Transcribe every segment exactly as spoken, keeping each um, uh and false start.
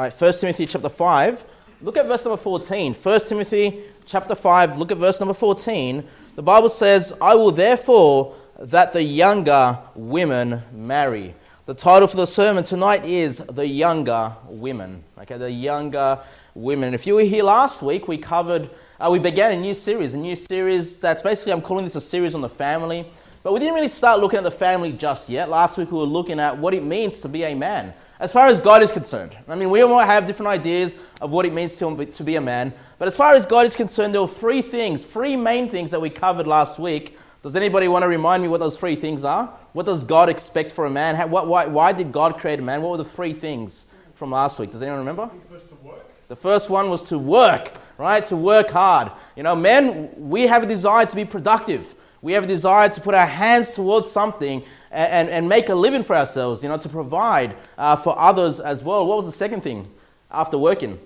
right, First Timothy chapter five. Look at verse number fourteen. First Timothy chapter five, look at verse number fourteen. The Bible says, I will therefore that the younger women marry. The title for the sermon tonight is The Younger Women. Okay, the younger women. If you were here last week, we covered, uh, we began a new series, a new series that's basically, I'm calling this a series on the family. But we didn't really start looking at the family just yet. Last week we were looking at what it means to be a man, as far as God is concerned. I mean, we all have different ideas of what it means to, to be a man. But as far as God is concerned, there were three things, three main things that we covered last week. Does anybody want to remind me what those three things are? What does God expect for a man? How, what, why, why did God create a man? What were the three things from last week? Does anyone remember? The first one was to work, right? To work hard. You know, men, we have a desire to be productive. We have a desire to put our hands towards something and, and, and make a living for ourselves, you know, to provide uh, for others as well. What was the second thing after working?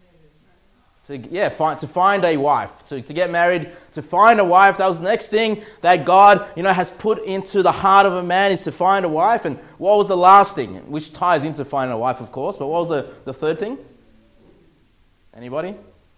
To, yeah, find, to find a wife, to, to get married, to find a wife. That was the next thing that God, you know, has put into the heart of a man, is to find a wife. And what was the last thing? Which ties into finding a wife, of course. But what was the, the third thing? Anybody?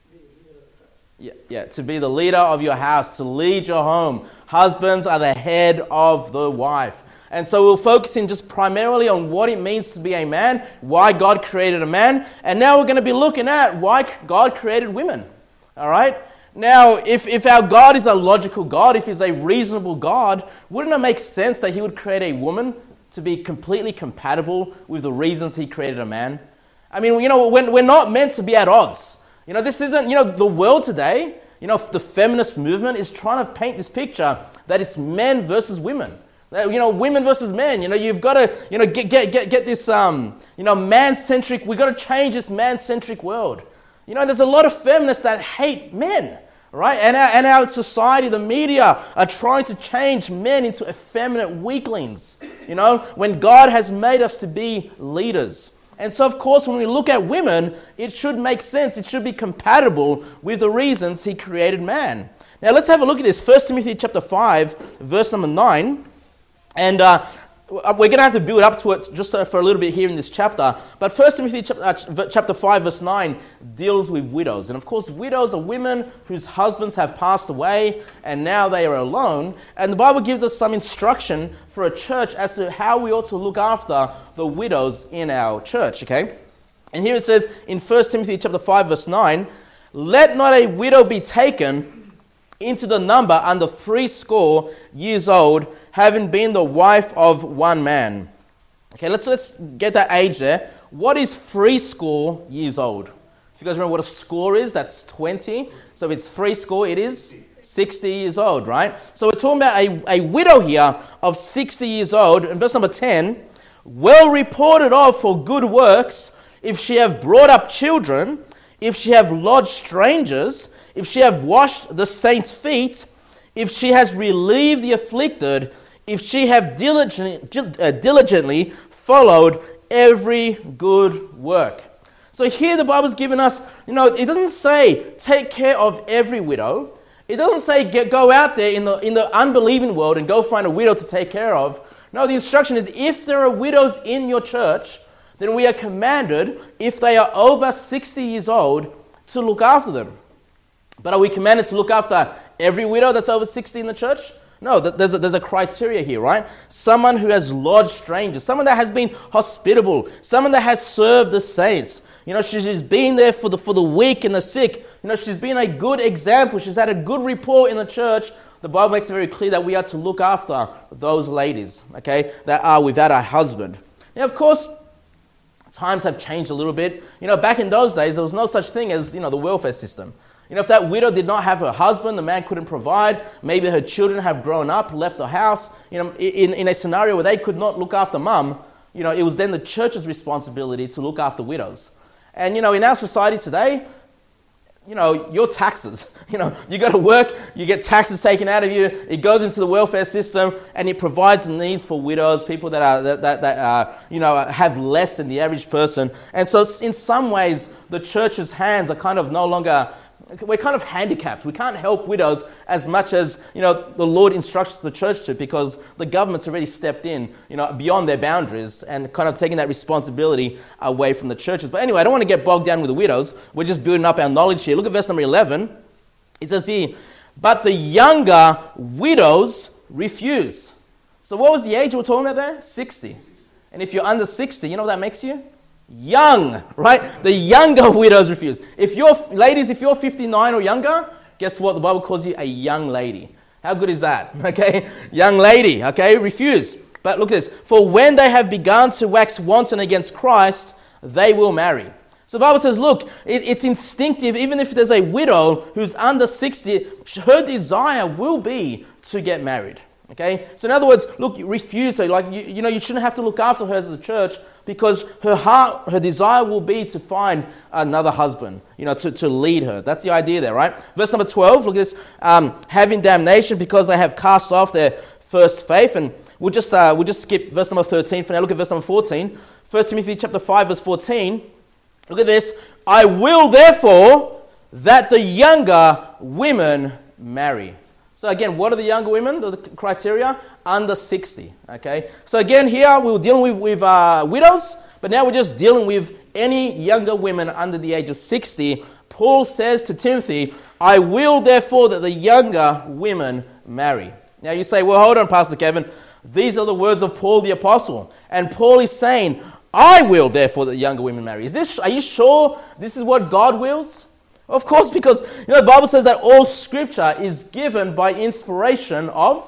Yeah, yeah, to be the leader of your house, to lead your home. Husbands are the head of the wife. And so we're focusing just primarily on what it means to be a man, why God created a man, and now we're going to be looking at why God created women. All right? Now, if, if our God is a logical God, if He's a reasonable God, wouldn't it make sense that He would create a woman to be completely compatible with the reasons He created a man? I mean, you know, we're, we're not meant to be at odds. You know, this isn't, you know, the world today, you know, the feminist movement is trying to paint this picture that it's men versus women. You know, women versus men. You know, you've got to, you know, get get get get this, um, you know, man-centric. We've got to change this man-centric world. You know, there's a lot of feminists that hate men, right? And our, and our society, the media, are trying to change men into effeminate weaklings. You know, when God has made us to be leaders. And so, of course, when we look at women, it should make sense. It should be compatible with the reasons He created man. Now, let's have a look at this. First Timothy chapter five, verse number nine. And uh, we're going to have to build up to it just for a little bit here in this chapter. But First Timothy chapter five, verse nine deals with widows. And of course, widows are women whose husbands have passed away and now they are alone. And the Bible gives us some instruction for a church as to how we ought to look after the widows in our church, okay? And here it says in First Timothy chapter five, verse nine, let not a widow be taken into the number under threescore years old, having been the wife of one man. Okay, let's let's get that age there. What is threescore years old? If you guys remember what a score is, that's twenty. So if it's threescore, it is sixty years old, right? So we're talking about a, a widow here of sixty years old. In verse number ten, well reported of for good works, if she have brought up children, if she have lodged strangers, if she have washed the saints' feet, if she has relieved the afflicted, if she have diligently, uh, diligently followed every good work. So here the Bible's given us, you know, it doesn't say take care of every widow. It doesn't say get, go out there in the, in the unbelieving world and go find a widow to take care of. No, the instruction is if there are widows in your church, then we are commanded, if they are over sixty years old, to look after them. But are we commanded to look after every widow that's over sixty in the church? No, there's a, there's a criteria here, right? Someone who has lodged strangers, someone that has been hospitable, someone that has served the saints. You know, she's been there for the for the weak and the sick. You know, she's been a good example. She's had a good report in the church. The Bible makes it very clear that we are to look after those ladies, okay, that are without a husband. Now, of course, times have changed a little bit. You know, back in those days, there was no such thing as, you know, the welfare system. You know, if that widow did not have her husband, the man couldn't provide, maybe her children have grown up, left the house, you know, in, in a scenario where they could not look after mum, you know, it was then the church's responsibility to look after widows. And, you know, in our society today, you know, your taxes, you know, you go to work, you get taxes taken out of you, it goes into the welfare system, and it provides needs for widows, people that are that that, that uh, you know, have less than the average person. And so, in some ways, the church's hands are kind of no longer we're kind of handicapped. We can't help widows as much as, you know, the Lord instructs the church to, because the government's already stepped in, you know, beyond their boundaries and kind of taking that responsibility away from the churches. But anyway, I don't want to get bogged down with the widows. We're just building up our knowledge here. Look at verse number eleven. It says here, but the younger widows refuse. So what was the age we're talking about there? sixty. And if you're under sixty, you know what that makes you? Young, right? The younger widows refuse. If you're, ladies, if you're fifty-nine or younger, guess what? The Bible calls you a young lady. How good is that? Okay? Young lady, okay? Refuse. But look at this. For when they have begun to wax wanton against Christ, they will marry. So the Bible says, look, it, it's instinctive. Even if there's a widow who's under sixty, her desire will be to get married. Okay, so in other words, look, you refuse her. Like you, you know, you shouldn't have to look after her as a church, because her heart, her desire will be to find another husband. You know, to, to lead her. That's the idea there, right? Verse number twelve. Look at this: um, having damnation because they have cast off their first faith. And we'll just uh, we'll just skip verse number thirteen for now. Look at verse number fourteen. First Timothy chapter five, verse fourteen. Look at this: I will therefore that the younger women marry. So again, what are the younger women? The criteria? Under sixty. Okay. So again, here we were dealing with, with uh, widows, but now we're just dealing with any younger women under the age of sixty. Paul says to Timothy, I will therefore that the younger women marry. Now you say, well, hold on, Pastor Kevin. These are the words of Paul the Apostle. And Paul is saying, I will therefore that the younger women marry. Is this? Are you sure this is what God wills? Of course, because you know the Bible says that all Scripture is given by inspiration of,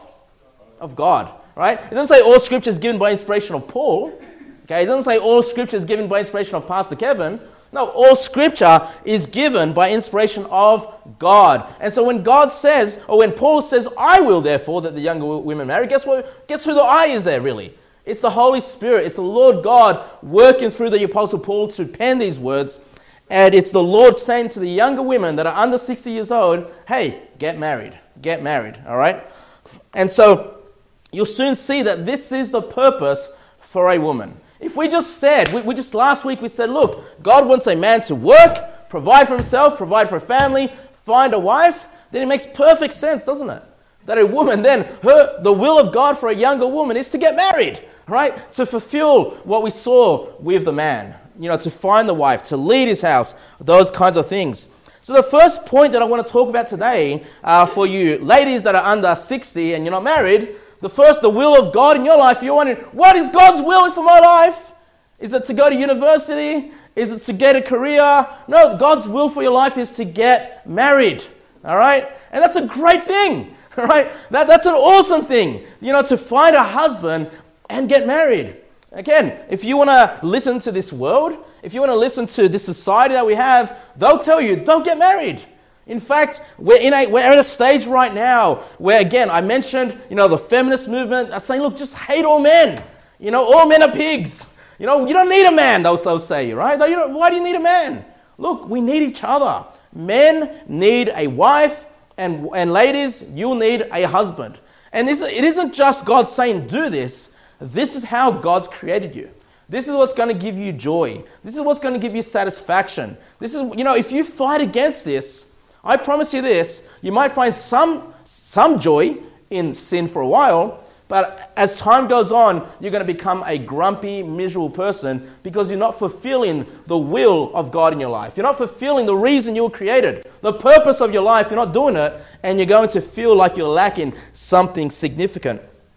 of God, right? It doesn't say all Scripture is given by inspiration of Paul. Okay, it doesn't say all Scripture is given by inspiration of Pastor Kevin. No, all Scripture is given by inspiration of God. And so when God says, or when Paul says, I will therefore that the younger women marry, guess what? Guess who the I is there really? It's the Holy Spirit. It's the Lord God working through the Apostle Paul to pen these words. And it's the Lord saying to the younger women that are under sixty years old, hey, get married, get married, all right? And so you'll soon see that this is the purpose for a woman. If we just said, we, we just last week we said, look, God wants a man to work, provide for himself, provide for a family, find a wife, then it makes perfect sense, doesn't it? That a woman then, her the will of God for a younger woman is to get married, right? To fulfill what we saw with the man. You know, to find the wife, to lead his house, those kinds of things. So the first point that I want to talk about today uh, for you ladies that are under sixty and you're not married, the first, the will of God in your life, you're wondering, what is God's will for my life? Is it to go to university? Is it to get a career? No, God's will for your life is to get married, all right? And that's a great thing, all right? That, that's an awesome thing, you know, to find a husband and get married. Again, if you want to listen to this world, if you want to listen to this society that we have, they'll tell you, don't get married. In fact, we're in a we're at a stage right now where, again, I mentioned, you know, the feminist movement are saying, look, just hate all men. You know, all men are pigs. You know, you don't need a man, they'll, they'll say, right? You don't, why do you need a man? Look, we need each other. Men need a wife, and, and ladies, you'll need a husband. And this, it isn't just God saying, do this. This is how God's created you. This is what's going to give you joy. This is what's going to give you satisfaction. This is, you know, if you fight against this, I promise you this, you might find some, some joy in sin for a while, but as time goes on, you're going to become a grumpy, miserable person because you're not fulfilling the will of God in your life. You're not fulfilling the reason you were created, the purpose of your life. You're not doing it, and you're going to feel like you're lacking something significant.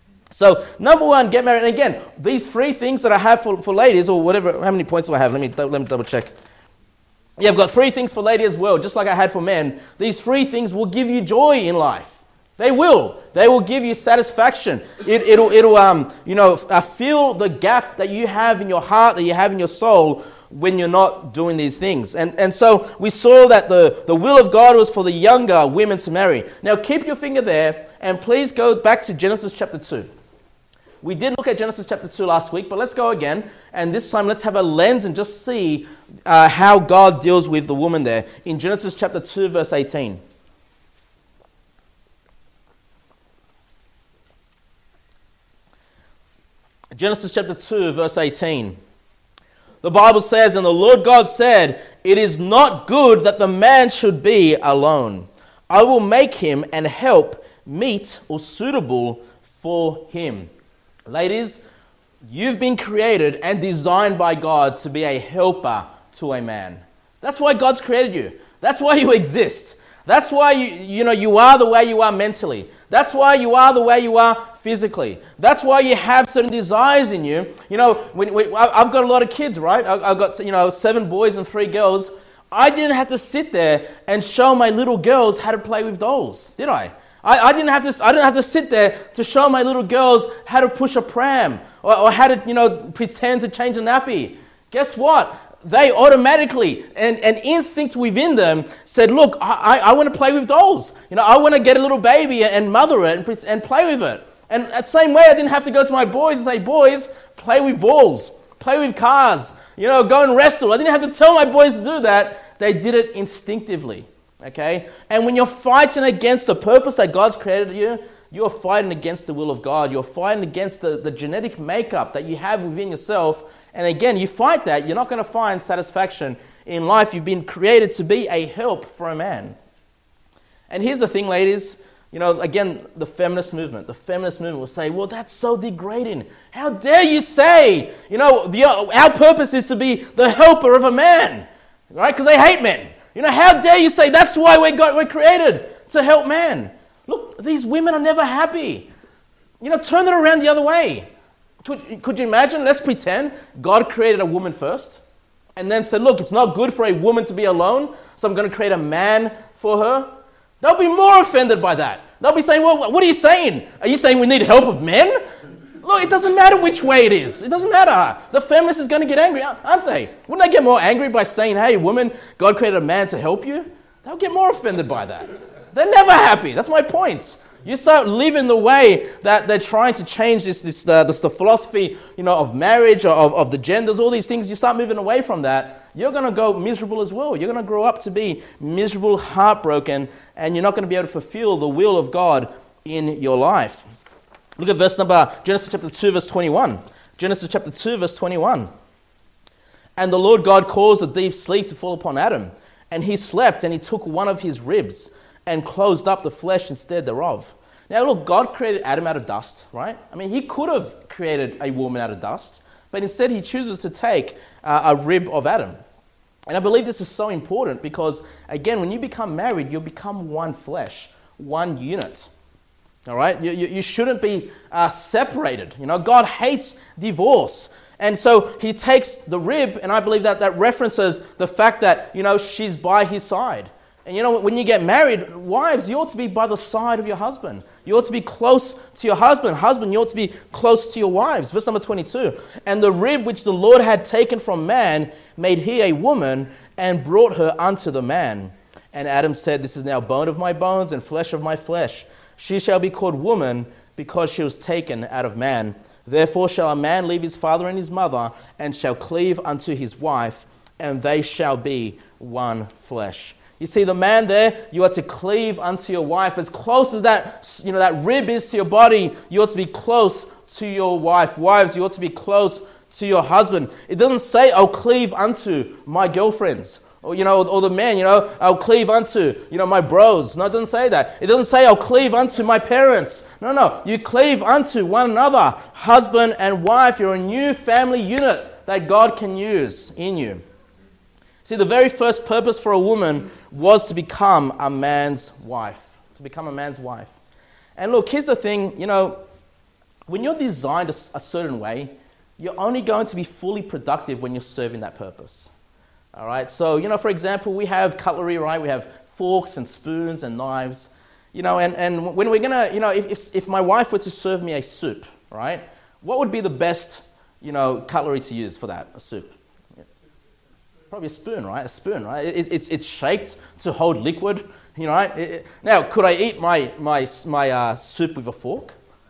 So, number one, get married. And again, these three things that I have for, for ladies, or whatever, how many points do I have? Let me, let me double check. Yeah, I've got three things for ladies as well, just like I had for men. These three things will give you joy in life. They will. They will give you satisfaction. It, it'll, it'll, um, you know, uh, fill the gap that you have in your heart, that you have in your soul when you're not doing these things. And, and so we saw that the, the will of God was for the younger women to marry. Now keep your finger there and please go back to Genesis chapter two. We did look at Genesis chapter two last week, but let's go again. And this time let's have a lens and just see uh, how God deals with the woman there. In Genesis chapter two, verse eighteen. Genesis chapter two, verse eighteen. The Bible says, and the Lord God said, it is not good that the man should be alone. I will make him an help meet or suitable for him. Ladies, you've been created and designed by God to be a helper to a man. That's why God's created you. That's why you exist. That's why you, you know, you are the way you are mentally. That's why you are the way you are physically. That's why you have certain desires in you. You know, when, when, I've got a lot of kids, right? I've got, you know, seven boys and three girls. I didn't have to sit there and show my little girls how to play with dolls, did I? I, I didn't have to. I didn't have to sit there to show my little girls how to push a pram or, or how to, you know, pretend to change a nappy. Guess what? They automatically, and an instinct within them said, look, I, I want to play with dolls. You know, I want to get a little baby and mother it and, and play with it. And the same way, I didn't have to go to my boys and say, boys, play with balls, play with cars, you know, go and wrestle. I didn't have to tell my boys to do that. They did it instinctively, okay? And when you're fighting against the purpose that God's created you, you're fighting against the will of God. You're fighting against the, the genetic makeup that you have within yourself. And again, you fight that, you're not going to find satisfaction in life. You've been created to be a help for a man. And here's the thing, ladies. You know, again, the feminist movement. The feminist movement will say, well, that's so degrading. How dare you say, you know, the, our purpose is to be the helper of a man, right? Because they hate men. You know, how dare you say that's why we got, we're created, to help man. Look, these women are never happy. You know, turn it around the other way. Could, could you imagine? Let's pretend God created a woman first and then said, look, it's not good for a woman to be alone, so I'm going to create a man for her. They'll be more offended by that. They'll be saying, well, what are you saying? Are you saying we need help of men? Look, it doesn't matter which way it is. It doesn't matter. The feminist is going to get angry, aren't they? Wouldn't they get more angry by saying, hey, woman, God created a man to help you? They'll get more offended by that. They're never happy. That's my point. You start living the way that they're trying to change this, this, uh, this the philosophy, you know, of marriage, or of, of the genders, all these things. You start moving away from that, you're going to go miserable as well. You're going to grow up to be miserable, heartbroken, and you're not going to be able to fulfill the will of God in your life. Look at verse number, Genesis chapter two, verse twenty-one. Genesis chapter two, verse twenty-one. And the Lord God caused a deep sleep to fall upon Adam, and he slept, and he took one of his ribs and closed up the flesh instead thereof. Now look, God created Adam out of dust, right? I mean, he could have created a woman out of dust, but instead he chooses to take uh, a rib of Adam. And I believe this is so important because, again, when you become married, you'll become one flesh, one unit. All right? You, you, you shouldn't be uh, separated. You know, God hates divorce. And so he takes the rib, and I believe that that references the fact that, you know, she's by his side. And you know, when you get married, wives, you ought to be by the side of your husband. You ought to be close to your husband. Husband, you ought to be close to your wives. Verse number twenty-two. And the rib which the Lord had taken from man made he a woman and brought her unto the man. And Adam said, this is now bone of my bones and flesh of my flesh. She shall be called woman because she was taken out of man. Therefore shall a man leave his father and his mother and shall cleave unto his wife, and they shall be one flesh. You see, the man there, you are to cleave unto your wife. As close as that, you know, that rib is to your body, you ought to be close to your wife. Wives, you ought to be close to your husband. It doesn't say, I'll cleave unto my girlfriends. Or, you know, or the man, you know, I'll cleave unto, you know, my bros. No, it doesn't say that. It doesn't say, I'll cleave unto my parents. No, no. You cleave unto one another. Husband and wife, you're a new family unit that God can use in you. See, the very first purpose for a woman was to become a man's wife. To become a man's wife. And look, here's the thing, you know, when you're designed a, a certain way, you're only going to be fully productive when you're serving that purpose. All right? So, you know, for example, we have cutlery, right? We have forks and spoons and knives. You know, and, and when we're going to, you know, if, if if my wife were to serve me a soup, right? What would be the best, you know, cutlery to use for that, a soup? Probably a spoon, right? A spoon, right? It, it's it's shaped to hold liquid, you know. Right? It, it, now, could I eat my my my uh, soup with a fork?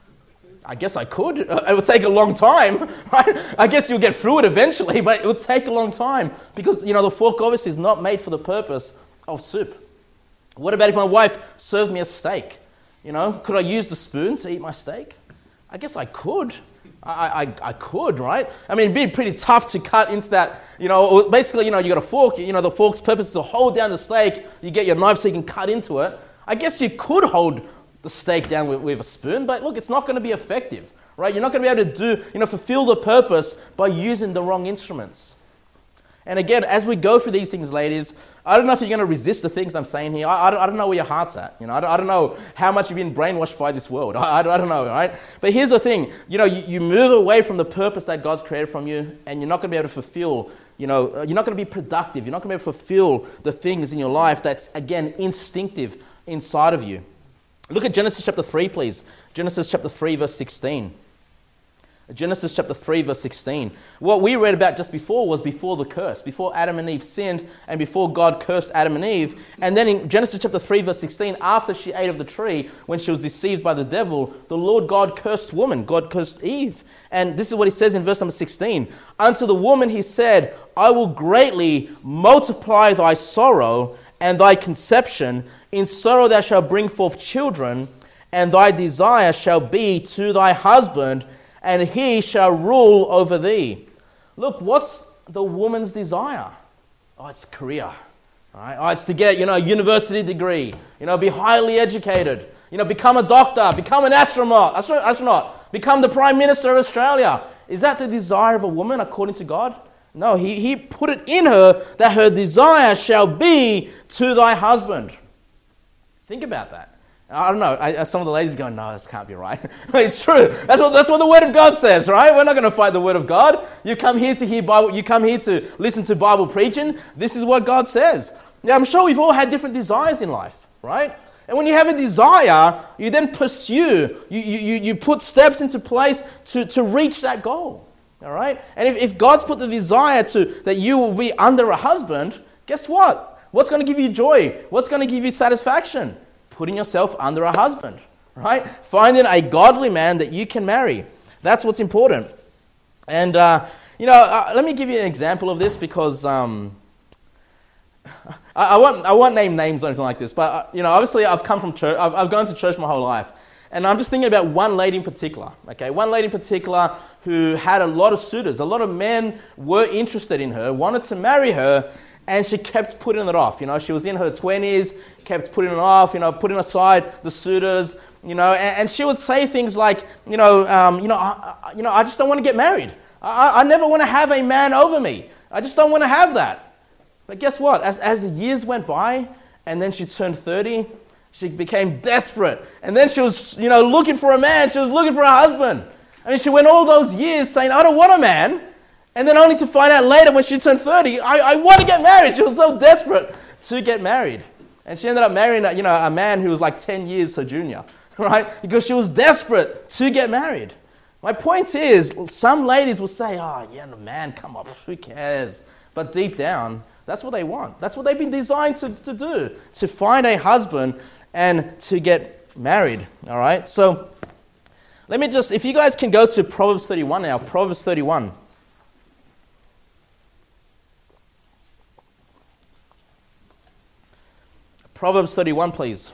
I guess I could. It would take a long time, right? I guess you'll get through it eventually, but it would take a long time because, you know, the fork obviously is not made for the purpose of soup. What about if my wife served me a steak? You know, could I use the spoon to eat my steak? I guess I could. I, I, I could, right? I mean, it'd be pretty tough to cut into that, you know, basically, you know, you got a fork, you know, the fork's purpose is to hold down the steak, you get your knife so you can cut into it. I guess you could hold the steak down with, with a spoon, but look, it's not going to be effective, right? You're not going to be able to do, you know, fulfill the purpose by using the wrong instruments. And again, as we go through these things, ladies, I don't know if you're going to resist the things I'm saying here. I, I, don't, I don't know where your heart's at. You know, I don't, I don't know how much you've been brainwashed by this world. I, I, I don't know, right? But here's the thing. You know, you, you move away from the purpose that God's created from you, and you're not going to be able to fulfill, you know, you're not going to be productive. You're not going to be able to fulfill the things in your life that's, again, instinctive inside of you. Look at Genesis chapter three, please. Genesis chapter three, verse sixteen. Genesis chapter three, verse sixteen. What we read about just before was before the curse, before Adam and Eve sinned, and before God cursed Adam and Eve. And then in Genesis chapter three, verse sixteen, after she ate of the tree, when she was deceived by the devil, the Lord God cursed woman. God cursed Eve. And this is what he says in verse number sixteen. Unto the woman he said, I will greatly multiply thy sorrow and thy conception. In sorrow thou shalt bring forth children, and thy desire shall be to thy husband, and he shall rule over thee. Look, what's the woman's desire? Oh, it's career. Right? Oh, it's to get, you know, a university degree. You know, be highly educated. You know, become a doctor. Become an astronaut. Astronaut. Become the Prime Minister of Australia. Is that the desire of a woman according to God? No, he, he put it in her that her desire shall be to thy husband. Think about that. I don't know. I, some of the ladies are going, no, this can't be right. It's true. That's what that's what the Word of God says, right? We're not going to fight the Word of God. You come here to hear Bible. You come here to listen to Bible preaching. This is what God says. Now, I'm sure we've all had different desires in life, right? And when you have a desire, you then pursue. You you you put steps into place to, to reach that goal. All right. And if, if God's put the desire to that you will be under a husband, guess what? What's going to give you joy? What's going to give you satisfaction? Putting yourself under a husband, right? Finding a godly man that you can marry. That's what's important. And, uh, you know, uh, let me give you an example of this because um, I, I, won't, I won't name names or anything like this, but, uh, you know, obviously I've come from church. I've, I've gone to church my whole life. And I'm just thinking about one lady in particular, okay? One lady in particular who had a lot of suitors. A lot of men were interested in her, wanted to marry her, and she kept putting it off. You know, she was in her twenties, kept putting it off, you know, putting aside the suitors, you know, and, and she would say things like, you know, um, you know, I, I, you know, I just don't want to get married. I, I never want to have a man over me. I just don't want to have that. But guess what? As, as the years went by, and then she turned thirty, she became desperate. And then she was, you know, looking for a man. She was looking for a husband. I mean, she went all those years saying, I don't want a man. And then only to find out later when she turned thirty, I, I want to get married. She was so desperate to get married. And she ended up marrying, you know, a man who was like ten years her junior, right? Because she was desperate to get married. My point is, some ladies will say, oh, yeah, the man, come on, who cares? But deep down, that's what they want. That's what they've been designed to, to do, to find a husband and to get married, all right? So let me just, if you guys can go to Proverbs thirty-one now, Proverbs thirty-one. Proverbs thirty-one, please.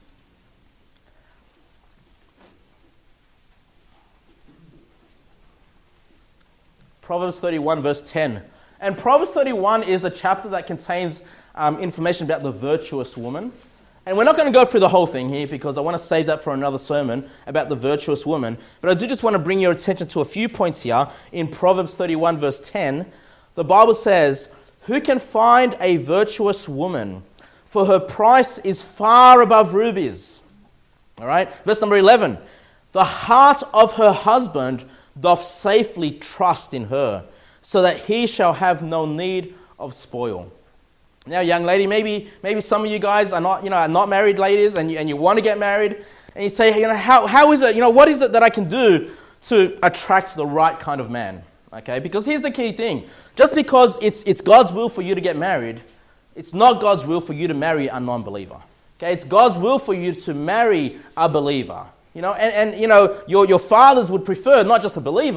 Proverbs thirty-one, verse ten. And Proverbs thirty-one is the chapter that contains um, information about the virtuous woman. And we're not going to go through the whole thing here because I want to save that for another sermon about the virtuous woman. But I do just want to bring your attention to a few points here. In Proverbs thirty-one, verse ten, the Bible says, who can find a virtuous woman? For her price is far above rubies. All right. Verse number eleven. The heart of her husband doth safely trust in her, so that he shall have no need of spoil. Now, young lady, maybe maybe some of you guys are not, you know, are not married ladies, and you, and you want to get married, and you say, you know, how how is it, you know, what is it that I can do to attract the right kind of man? Okay, because here's the key thing: just because it's it's God's will for you to get married, it's not God's will for you to marry a non-believer. Okay, it's God's will for you to marry a believer. You know, and, and you know, your, your fathers would prefer not just a believer,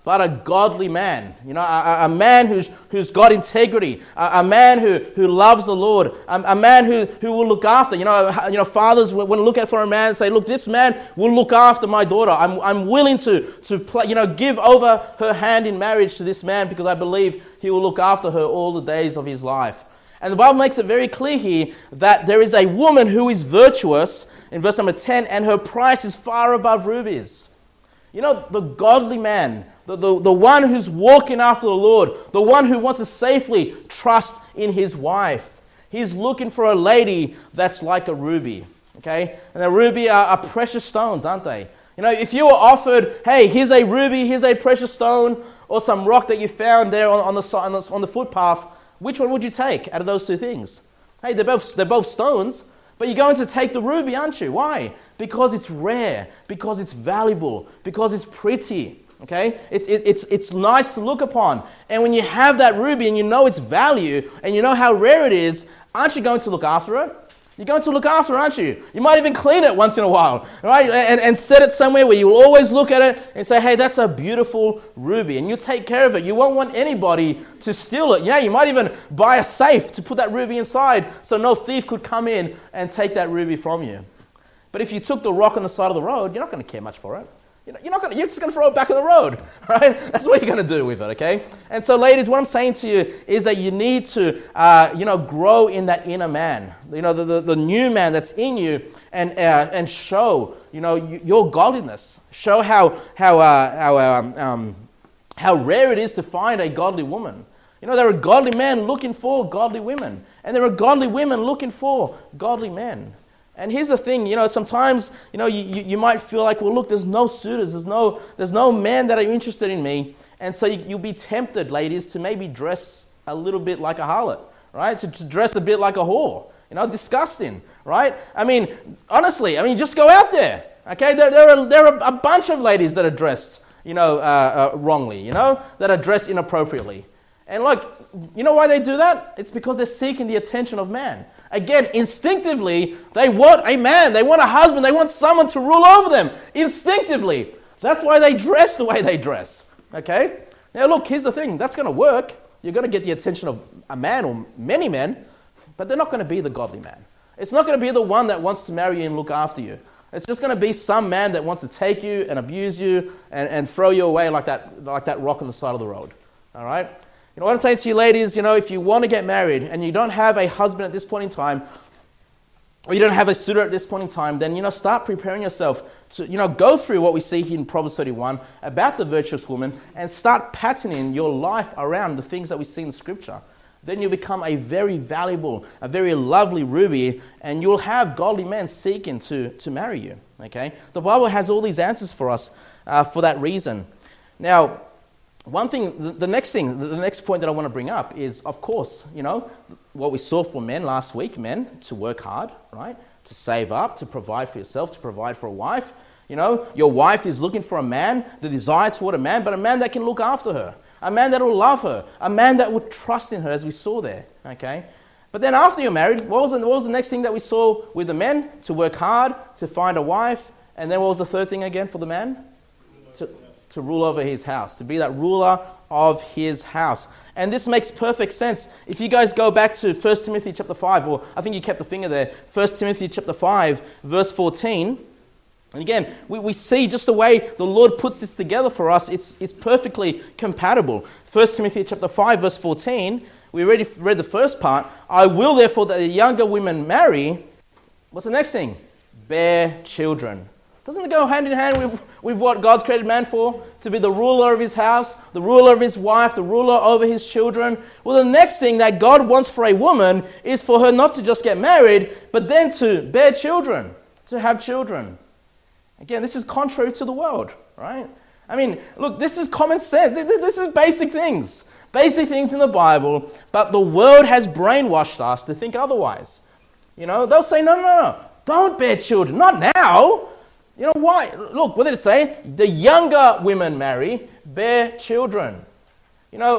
but a godly man. You know, a, a man who's who's got integrity, a, a man who, who loves the Lord, a, a man who, who will look after. You know, you know, fathers want to look at for a man and say, look, this man will look after my daughter. I'm I'm willing to to play, you know, give over her hand in marriage to this man because I believe he will look after her all the days of his life. And the Bible makes it very clear here that there is a woman who is virtuous, in verse number ten, and her price is far above rubies. You know, the godly man, the, the, the one who's walking after the Lord, the one who wants to safely trust in his wife, he's looking for a lady that's like a ruby, okay? And a ruby are, are precious stones, aren't they? You know, if you were offered, hey, here's a ruby, here's a precious stone, or some rock that you found there on, on, the, on, the, on the footpath, which one would you take out of those two things? Hey, they're both, they're both stones, but you're going to take the ruby, aren't you? Why? Because it's rare, because it's valuable, because it's pretty, okay? It's, it's, it's, it's nice to look upon. And when you have that ruby and you know its value and you know how rare it is, aren't you going to look after it? You're going to look after it, aren't you? You might even clean it once in a while, right? And, and set it somewhere where you will always look at it and say, hey, that's a beautiful ruby. And you take care of it. You won't want anybody to steal it. Yeah, you might even buy a safe to put that ruby inside so no thief could come in and take that ruby from you. But if you took the rock on the side of the road, you're not going to care much for it. You're not going to, you're just going to throw it back on the road, right? That's what you're going to do with it, okay? And so, ladies, what I'm saying to you is that you need to, uh, you know, grow in that inner man, you know, the, the, the new man that's in you, and uh, and show, you know, your godliness. Show how how uh, how um, um, how rare it is to find a godly woman. You know, there are godly men looking for godly women, and there are godly women looking for godly men. And here's the thing, you know, sometimes, you know, you, you, you might feel like, well, look, there's no suitors, there's no there's no men that are interested in me. And so you, you'll be tempted, ladies, to maybe dress a little bit like a harlot, right? To, to dress a bit like a whore, you know, disgusting, right? I mean, honestly, I mean, just go out there, okay? There, there, are, there are a bunch of ladies that are dressed, you know, uh, uh, wrongly, you know, that are dressed inappropriately. And look, you know why they do that? It's because they're seeking the attention of man. Again, instinctively, they want a man, they want a husband, they want someone to rule over them. Instinctively. That's why they dress the way they dress. Okay? Now look, here's the thing. That's going to work. You're going to get the attention of a man or many men, but they're not going to be the godly man. It's not going to be the one that wants to marry you and look after you. It's just going to be some man that wants to take you and abuse you and, and throw you away like that, like that rock on the side of the road. All right? You know what I'm saying to you, ladies, you know, if you want to get married and you don't have a husband at this point in time, or you don't have a suitor at this point in time, then, you know, start preparing yourself to, you know, go through what we see here in Proverbs thirty-one about the virtuous woman and start patterning your life around the things that we see in Scripture. Then you'll become a very valuable, a very lovely ruby, and you'll have godly men seeking to, to marry you, okay? The Bible has all these answers for us uh, for that reason. Now, One thing, the, the next thing, the, the next point that I want to bring up is, of course, you know, what we saw for men last week, men, to work hard, right? To save up, to provide for yourself, to provide for a wife. You know, your wife is looking for a man, the desire toward a man, but a man that can look after her, a man that will love her, a man that would trust in her, as we saw there, okay? But then after you're married, what was the, what was the next thing that we saw with the men? To work hard, to find a wife, and then what was the third thing again for the man? To... to rule over his house, to be that ruler of his house. And this makes perfect sense. If you guys go back to First Timothy chapter five, or I think you kept the finger there, First Timothy chapter five, verse fourteen, and again, we, we see just the way the Lord puts this together for us, it's, it's perfectly compatible. First Timothy chapter five, verse fourteen, we already read the first part, I will therefore that the younger women marry, what's the next thing? Bear children. Doesn't it go hand in hand with, with what God's created man for? To be the ruler of his house, the ruler of his wife, the ruler over his children. Well, the next thing that God wants for a woman is for her not to just get married, but then to bear children, to have children. Again, this is contrary to the world, right? I mean, look, this is common sense. This, this is basic things. Basic things in the Bible, but the world has brainwashed us to think otherwise. You know, they'll say, no, no, no, don't bear children. Not now. You know why? Look, what did it say? The younger women marry, bear children. You know,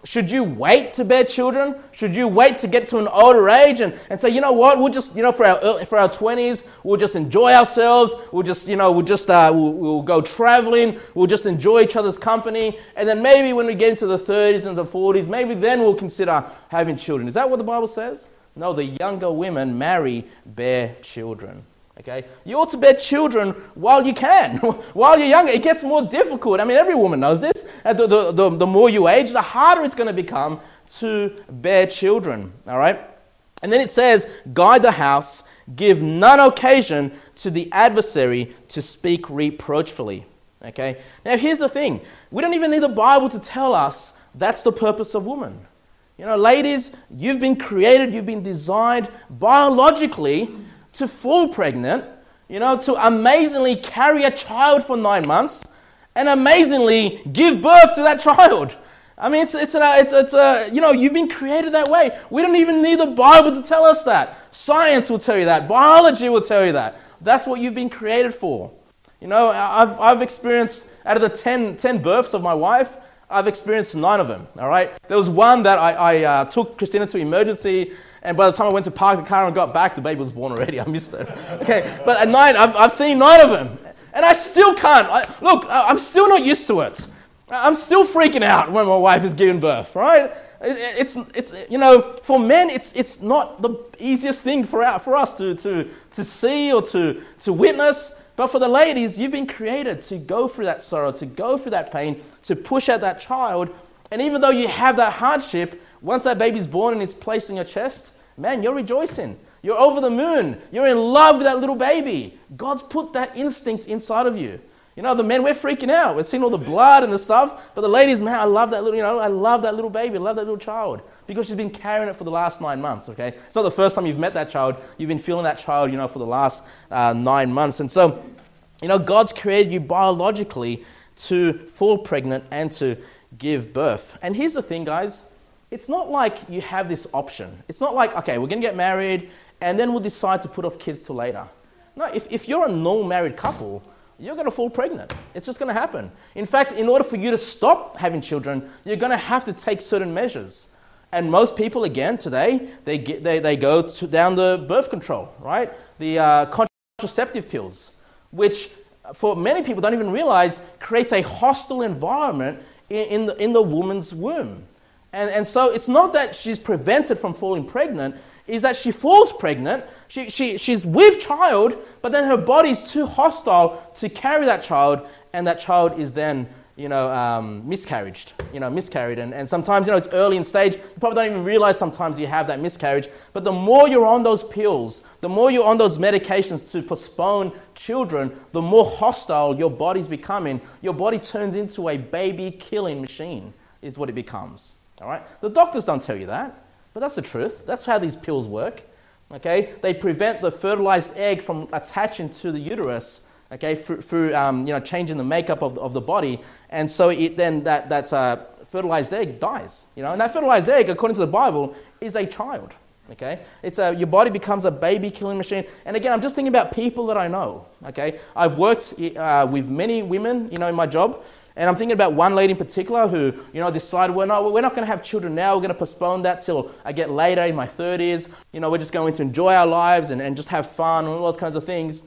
Should you wait to bear children? Should you wait to get to an older age and, and say, you know what, we'll just, you know, for our for our twenties, we'll just enjoy ourselves. We'll just, you know, we'll just, uh, we'll, we'll go traveling. We'll just enjoy each other's company. And then maybe when we get into the thirties and the forties, maybe then we'll consider having children. Is that what the Bible says? No, the younger women marry, bear children. Okay, you ought to bear children while you can, while you're younger. It gets more difficult. I mean, every woman knows this. The, the, the, the more you age, the harder it's going to become to bear children. All right? And then it says, guide the house, give none occasion to the adversary to speak reproachfully. Okay? Now, here's the thing. We don't even need the Bible to tell us that's the purpose of woman. You know, ladies, you've been created, you've been designed biologically to fall pregnant, you know, to amazingly carry a child for nine months and amazingly give birth to that child. I mean, it's it's a, it's it's a, you know, you've been created that way. We don't even need the Bible to tell us that. Science will tell you that. Biology will tell you that. That's what you've been created for. You know, I've I've experienced, out of the ten, ten births of my wife, I've experienced nine of them, all right? There was one that I, I uh, took Christina to emergency, and by the time I went to park the car and got back, the baby was born already. I missed it. Okay, but at nine, I've, I've seen nine of them, and I still can't. I, look, I'm still not used to it. I'm still freaking out when my wife is giving birth, right? It, it's, it's, you know, for men, it's it's not the easiest thing for our, for us to, to, to see or to, to witness. But for the ladies, you've been created to go through that sorrow, to go through that pain, to push out that child. And even though you have that hardship, once that baby's born and it's placed in your chest, man, you're rejoicing. You're over the moon. You're in love with that little baby. God's put that instinct inside of you. You know, the men, we're freaking out. We're seeing all the blood and the stuff. But the ladies, man, I love that little, you know, I love that little baby. I love that little child. Because she's been carrying it for the last nine months, okay? It's not the first time you've met that child. You've been feeling that child, you know, for the last uh, nine months. And so, you know, God's created you biologically to fall pregnant and to give birth. And here's the thing, guys. It's not like you have this option. It's not like, okay, we're going to get married and then we'll decide to put off kids till later. No, if, if you're a normal married couple, you're going to fall pregnant. It's just going to happen. In fact, in order for you to stop having children, you're going to have to take certain measures. And most people, again, today, they get, they, they go to, down the birth control, right? The uh, contraceptive pills, which for many people don't even realize creates a hostile environment in, in, the, in the woman's womb. And, and so it's not that she's prevented from falling pregnant, is that she falls pregnant, she, she, she's with child, but then her body's too hostile to carry that child, and that child is then, you know, um, miscarried, you know, miscarried. And, and sometimes, you know, it's early in stage. You probably don't even realize sometimes you have that miscarriage. But the more you're on those pills, the more you're on those medications to postpone children, the more hostile your body's becoming. Your body turns into a baby-killing machine, is what it becomes. All right? The doctors don't tell you that. But that's the truth. That's how these pills work. Okay, they prevent the fertilized egg from attaching to the uterus. Okay, through, through um, you know, changing the makeup of the, of the body, and so it then that that uh, fertilized egg dies. You know, and that fertilized egg, according to the Bible, is a child. Okay, it's a your body becomes a baby killing machine. And again, I'm just thinking about people that I know. Okay, I've worked uh, with many women, you know, in my job. And I'm thinking about one lady in particular who, you know, decided, well, no, we're not going to have children now. We're going to postpone that till I get later in my thirties. You know, we're just going to enjoy our lives and, and just have fun and all those kinds of things.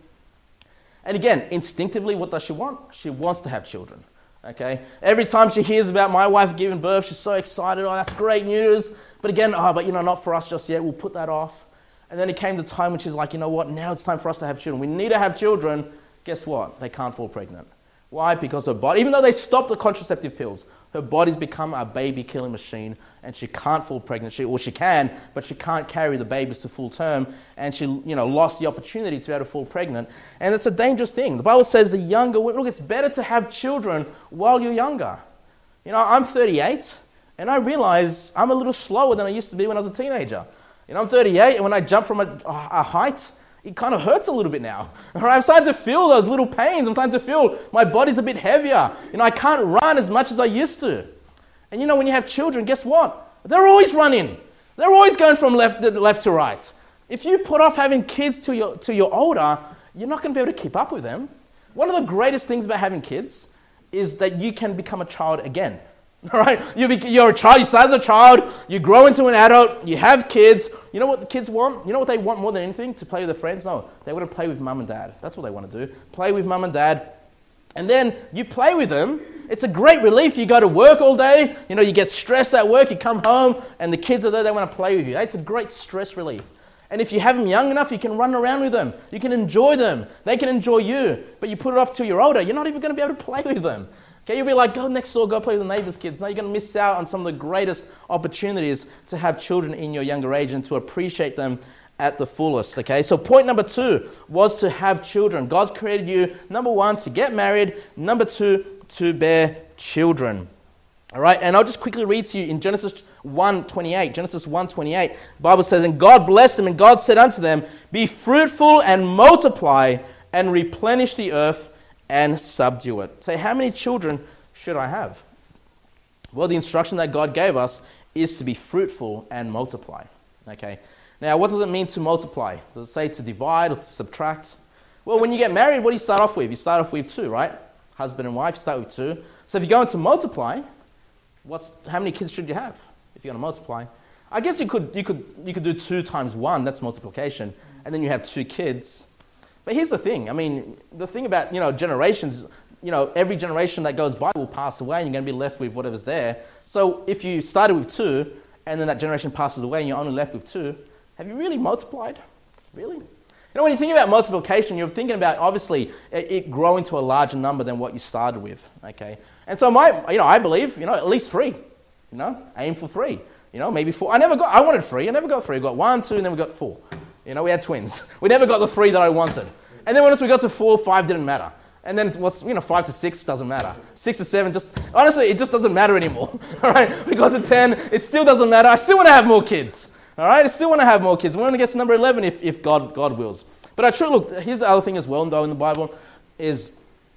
And again, instinctively, what does she want? She wants to have children. Okay? Every time she hears about my wife giving birth, she's so excited. Oh, that's great news. But again, oh, but, you know, not for us just yet. We'll put that off. And then it came the time when she's like, you know what? Now it's time for us to have children. We need to have children. Guess what? They can't fall pregnant. Why? Because her body, even though they stopped the contraceptive pills, her body's become a baby-killing machine, and she can't fall pregnant. She, or she can, but she can't carry the babies to full term, and she, you know, lost the opportunity to be able to fall pregnant. And it's a dangerous thing. The Bible says the younger, look, it's better to have children while you're younger. You know, I'm thirty-eight, and I realize I'm a little slower than I used to be when I was a teenager. You know, I'm thirty-eight, and when I jump from a, a height, it kind of hurts a little bit now. All right, I'm starting to feel those little pains. I'm starting to feel my body's a bit heavier. You know, I can't run as much as I used to. And you know, when you have children, guess what? They're always running. They're always going from left to, left to right. If you put off having kids till you're, till you're older, you're not going to be able to keep up with them. One of the greatest things about having kids is that you can become a child again. All right, you be, you're a child, you start as a child, you grow into an adult, you have kids. You know what the kids want? You know what they want more than anything? To play with their friends? No, they want to play with mum and dad. That's what they want to do. Play with mum and dad. And then you play with them. It's a great relief. You go to work all day, you know, you get stressed at work, you come home, and the kids are there, they want to play with you. It's a great stress relief. And if you have them young enough, you can run around with them. You can enjoy them. They can enjoy you. But you put it off till you're older, you're not even going to be able to play with them. Okay, you'll be like, go next door, go play with the neighbor's kids. No, you're going to miss out on some of the greatest opportunities to have children in your younger age and to appreciate them at the fullest. Okay, so point number two was to have children. God's created you, number one, to get married. Number two, to bear children. All right, and I'll just quickly read to you in Genesis one twenty-eight. Genesis one twenty-eight, the Bible says, and God blessed them, and God said unto them, be fruitful and multiply and replenish the earth and subdue it. Say, how many children should I have? Well, the instruction that God gave us is to be fruitful and multiply. Okay, now what does it mean to multiply? Does it say to divide or to subtract? Well, when you get married, what do you start off with? You start off with two, right? Husband and wife, start with two. So if you're going to multiply, what's how many kids should you have if you're going to multiply? I guess you could you could you could do two times one, that's multiplication, and then you have two kids. But here's the thing. I mean, the thing about, you know, generations, you know, every generation that goes by will pass away and you're going to be left with whatever's there. So if you started with two and then that generation passes away and you're only left with two, have you really multiplied? Really? You know, when you think about multiplication, you're thinking about, obviously, it, it growing to a larger number than what you started with, okay? And so my, you know, I believe, you know, at least three, you know, aim for three, you know, maybe four. I never got, I wanted three. I never got three. We got one, two, and then we got four. You know, we had twins. We never got the three that I wanted. And then once we got to four, five didn't matter. And then what's, you know, five to six doesn't matter. Six to seven just, honestly, it just doesn't matter anymore. All right, we got to ten, it still doesn't matter. I still want to have more kids. All right, I still want to have more kids. We want to get to number eleven if, if God, God wills. But I truly, look, here's the other thing as well, though, in the Bible, is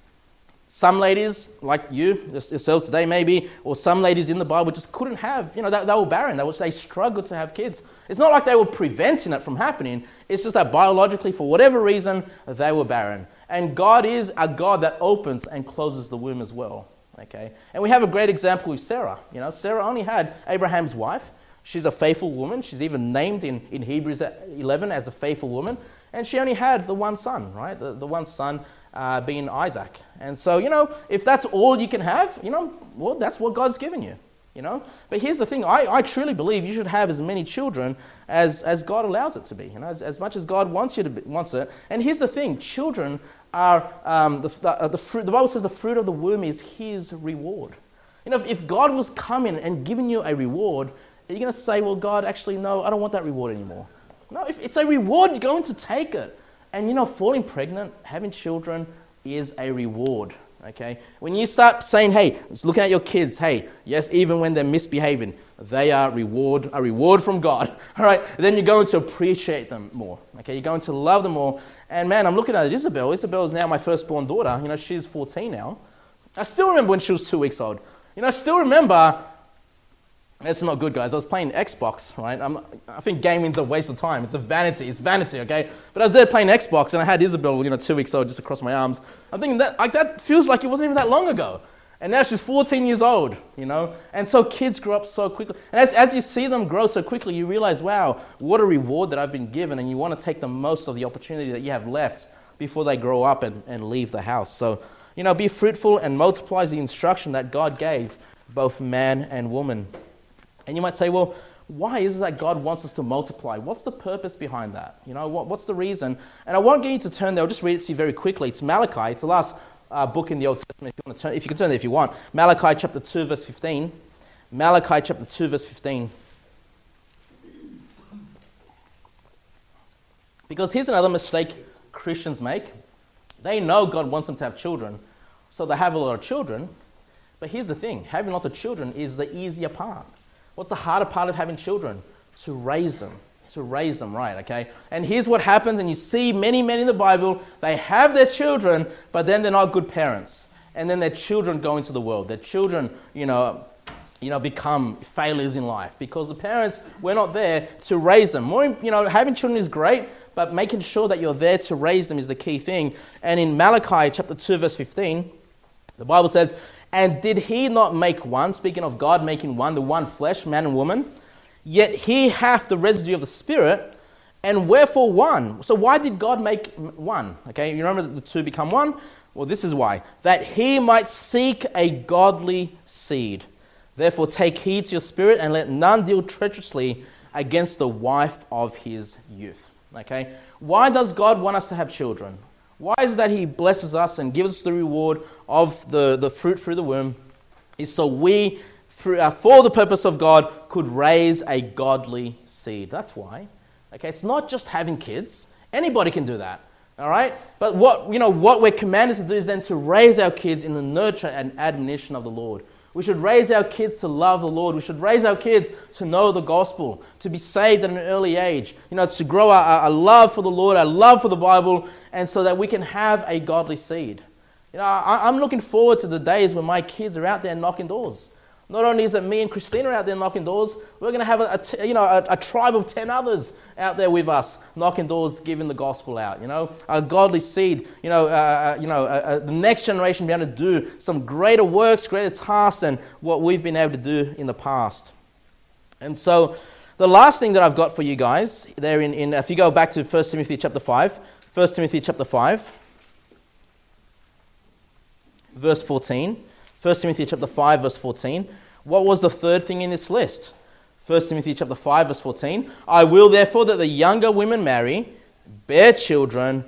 some ladies, like you, yourselves today maybe, or some ladies in the Bible just couldn't have, you know, they, they were barren. They, was, they struggled to have kids. It's not like they were preventing it from happening. It's just that biologically, for whatever reason, they were barren. And God is a God that opens and closes the womb as well. Okay, and we have a great example with Sarah. You know, Sarah only had Abraham's wife. She's a faithful woman. She's even named in, in Hebrews eleven as a faithful woman. And she only had the one son, right? The, the one son uh, being Isaac. And so, you know, if that's all you can have, you know, well, that's what God's given you, you know. But here's the thing. I, I truly believe you should have as many children as, as God allows it to be, you know, as, as much as God wants you to be, wants it. And here's the thing. Children are, um, the, the, the, fruit, the Bible says the fruit of the womb is his reward. You know, if, if God was coming and giving you a reward, are you going to say, well, God, actually, no, I don't want that reward anymore? No, if it's a reward, you're going to take it. And, you know, falling pregnant, having children is a reward, okay? When you start saying, hey, just looking at your kids, hey, yes, even when they're misbehaving, they are reward, a reward from God, all right? Then you're going to appreciate them more, okay? You're going to love them more. And, man, I'm looking at Isabel. Isabel is now my firstborn daughter. You know, she's fourteen now. I still remember when she was two weeks old. You know, I still remember... It's not good, guys. I was playing Xbox, right? I'm, I think gaming's a waste of time. It's a vanity. It's vanity, okay? But I was there playing Xbox, and I had Isabel, you know, two weeks old, just across my arms. I'm thinking that, like, that feels like it wasn't even that long ago. And now she's fourteen years old, you know? And so kids grow up so quickly. And as, as you see them grow so quickly, you realize, wow, what a reward that I've been given. And you want to take the most of the opportunity that you have left before they grow up and, and leave the house. So, you know, be fruitful and multiply the instruction that God gave both man and woman. And you might say, well, why is it that God wants us to multiply? What's the purpose behind that? You know, what, what's the reason? And I won't get you to turn there. I'll just read it to you very quickly. It's Malachi. It's the last uh, book in the Old Testament. If you want to turn, if you can turn there if you want. Malachi chapter two, verse fifteen. Malachi chapter two, verse fifteen. Because here's another mistake Christians make. They know God wants them to have children, so they have a lot of children. But here's the thing. Having lots of children is the easier part. What's the harder part of having children? To raise them. To raise them right, okay? And here's what happens, and you see many men in the Bible, they have their children, but then they're not good parents. And then their children go into the world. Their children, you know, you know, become failures in life because the parents were not there to raise them. More, you know, having children is great, but making sure that you're there to raise them is the key thing. And in Malachi chapter two, verse fifteen, The Bible says, and did he not make one, speaking of God making one, the one flesh, man and woman, yet he hath the residue of the Spirit, and wherefore one? So why did God make one? Okay, you remember that the two become one? Well, this is why. That he might seek a godly seed. Therefore take heed to your spirit, and let none deal treacherously against the wife of his youth. Okay, why does God want us to have children? Why is it that he blesses us and gives us the reward of the, the fruit through the womb? Is so we, for, uh, for the purpose of God, could raise a godly seed. That's why. Okay, it's not just having kids. Anybody can do that. All right? But what, you know, what we're commanded to do is then to raise our kids in the nurture and admonition of the Lord. We should raise our kids to love the Lord. We should raise our kids to know the gospel, to be saved at an early age, you know, to grow a, a love for the Lord, a love for the Bible, and so that we can have a godly seed. You know, I, I'm looking forward to the days when my kids are out there knocking doors. Not only is it me and Christina out there knocking doors, we're going to have a, a t- you know a, a tribe of ten others out there with us knocking doors, giving the gospel out. You know, a godly seed. You know, uh, you know, uh, uh, the next generation be able to do some greater works, greater tasks than what we've been able to do in the past. And so, the last thing that I've got for you guys there in, in if you go back to First Timothy chapter five, First Timothy chapter five, verse fourteen. First Timothy chapter five, verse fourteen. What was the third thing in this list? First Timothy chapter five, verse fourteen. I will therefore that the younger women marry, bear children,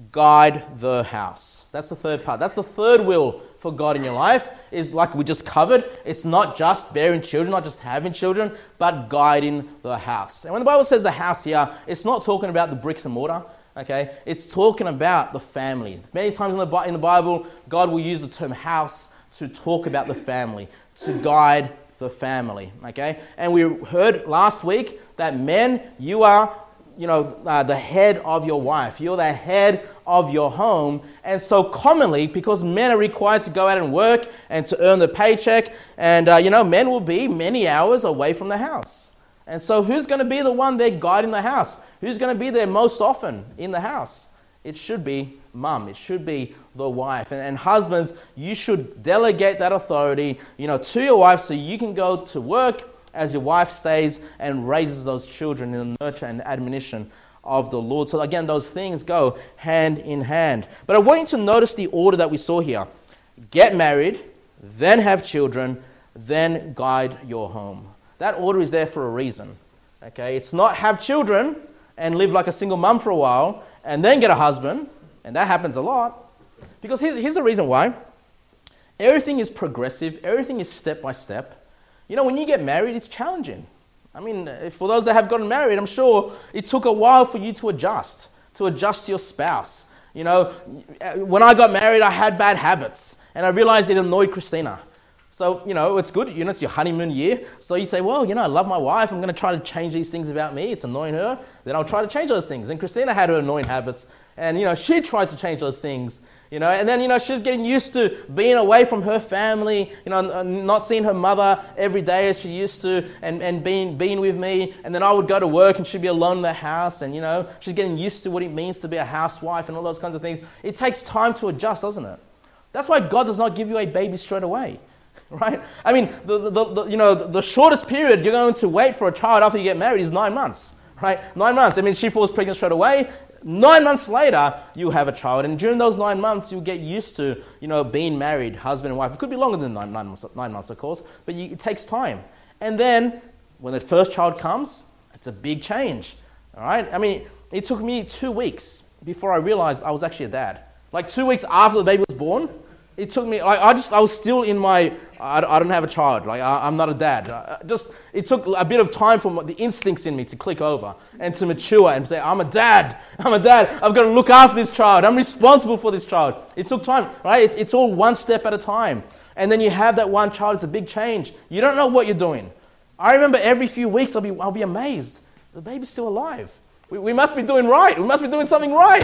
guide the house. That's the third part. That's the third will for God in your life, is like we just covered. It's not just bearing children, not just having children, but guiding the house. And when the Bible says the house here, it's not talking about the bricks and mortar. Okay, it's talking about the family. Many times in the in the Bible, God will use the term house to talk about the family, to guide the family, okay? And we heard last week that men, you are, you know, uh, the head of your wife. You're the head of your home. And so commonly, because men are required to go out and work and to earn the paycheck, and, uh, you know, men will be many hours away from the house. And so who's going to be the one there guiding the house? Who's going to be there most often in the house? It should be mum. It should be the wife. And, and husbands, you should delegate that authority, you know, to your wife so you can go to work as your wife stays and raises those children in the nurture and admonition of the Lord. So again, those things go hand in hand. But I want you to notice the order that we saw here. Get married, then have children, then guide your home. That order is there for a reason. Okay, it's not have children and live like a single mum for a while, and then get a husband, and that happens a lot. Because here's, here's the reason why. Everything is progressive. Everything is step by step. You know, when you get married, it's challenging. I mean, for those that have gotten married, I'm sure it took a while for you to adjust, to adjust to your spouse. You know, when I got married, I had bad habits, and I realized it annoyed Christina. So, you know, it's good. You know, it's your honeymoon year. So you say, well, you know, I love my wife. I'm going to try to change these things about me. It's annoying her. Then I'll try to change those things. And Christina had her annoying habits. And, you know, she tried to change those things. You know, and then, you know, she's getting used to being away from her family, you know, not seeing her mother every day as she used to, and, and being, being with me. And then I would go to work and she'd be alone in the house. And, you know, she's getting used to what it means to be a housewife and all those kinds of things. It takes time to adjust, doesn't it? That's why God does not give you a baby straight away. Right? I mean, the, the, the, you know, the shortest period you're going to wait for a child after you get married is nine months. Right? Nine months. I mean, she falls pregnant straight away. Nine months later, you have a child. And during those nine months, you get used to, you know, being married, husband and wife. It could be longer than nine, nine, months, nine months, of course. But you, it takes time. And then, when the first child comes, it's a big change. All right? I mean, it took me two weeks before I realized I was actually a dad. Like two weeks after the baby was born, it took me, like, I just, I was still in my, I, I don't have a child, like, I, I'm not a dad. I, just, it took a bit of time for my, the instincts in me to click over and to mature and say, I'm a dad, I'm a dad, I've got to look after this child, I'm responsible for this child. It took time, right? It's, it's all one step at a time. And then you have that one child, it's a big change. You don't know what you're doing. I remember every few weeks I'll be, I'll be amazed. The baby's still alive. We, we must be doing right. We must be doing something right.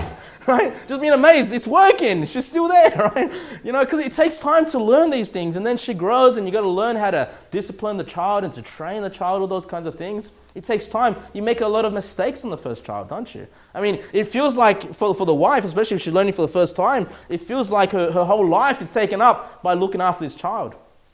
right? Just being amazed, it's working, she's still there, right? You know, because it takes time to learn these things, and then she grows, and you got to learn how to discipline the child and to train the child, all those kinds of things. It takes time. You make a lot of mistakes on the first child, don't you? I mean, it feels like, for, for the wife, especially if she's learning for the first time, it feels like her, her whole life is taken up by looking after this child.